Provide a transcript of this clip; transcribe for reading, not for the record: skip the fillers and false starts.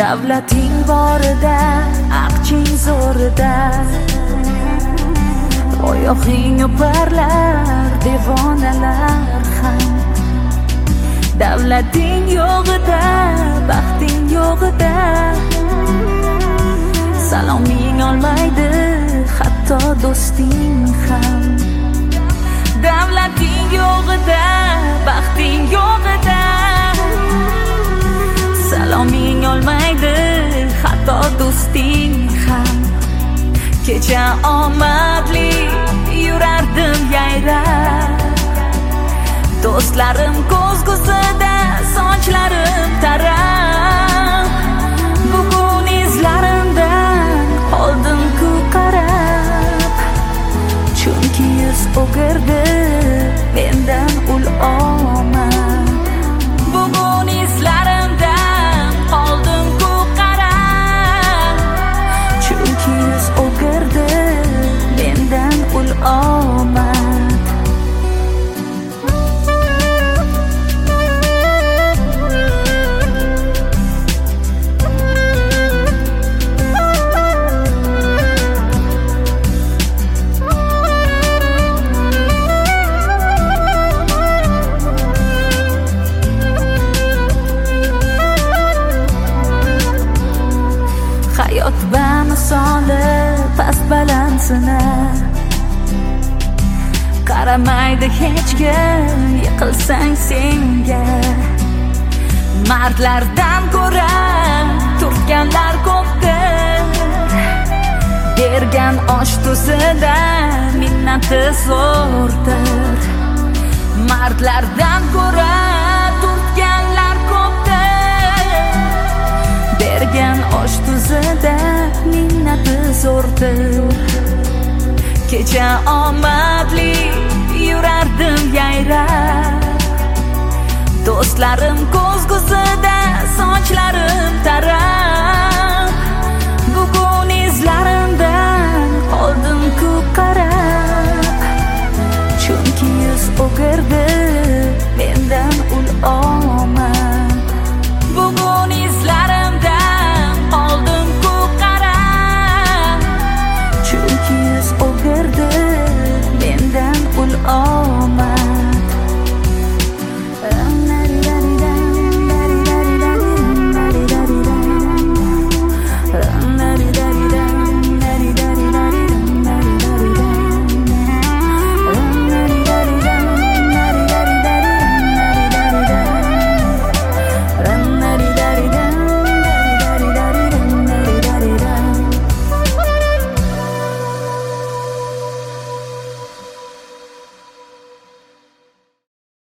Davlating borida, aqching zo'rida, oyoqing o'parlar, devonalar ham. Davlating yo'g'ida, baxting yo'g'ida, saloming olmaydi hatto do'sting ham. Davlating yo'g'ida, baxting yo'g'ida, saloming olmaydi hatto do'sting ham. Kecha omadli yurardim yayrab, do'stlarim ko'zgusida sochlarim tarab. Bugun izlarimdan qoldim-ku qarab, chunki yuz o'girdi mendan ul omad. Bugun izlarimdan qoldim-ku qarab, chunki yuz o'girdi mendan ul omad. Hayot bamisoli past balansini qaramaydi hech kim, yiqilsang senga. Mardlardan ko'ra turtganlar ko'pdir, bergan osh tuzida minnati zo'rdir. Mardlardan ko'ra turtganlar ko'pdir, bergan osh tuzida minnati zo'rdir. Kecha omadli yurardim yayrab, do'stlarim ko'zgusida sochlarim tarab. Bugun izlarim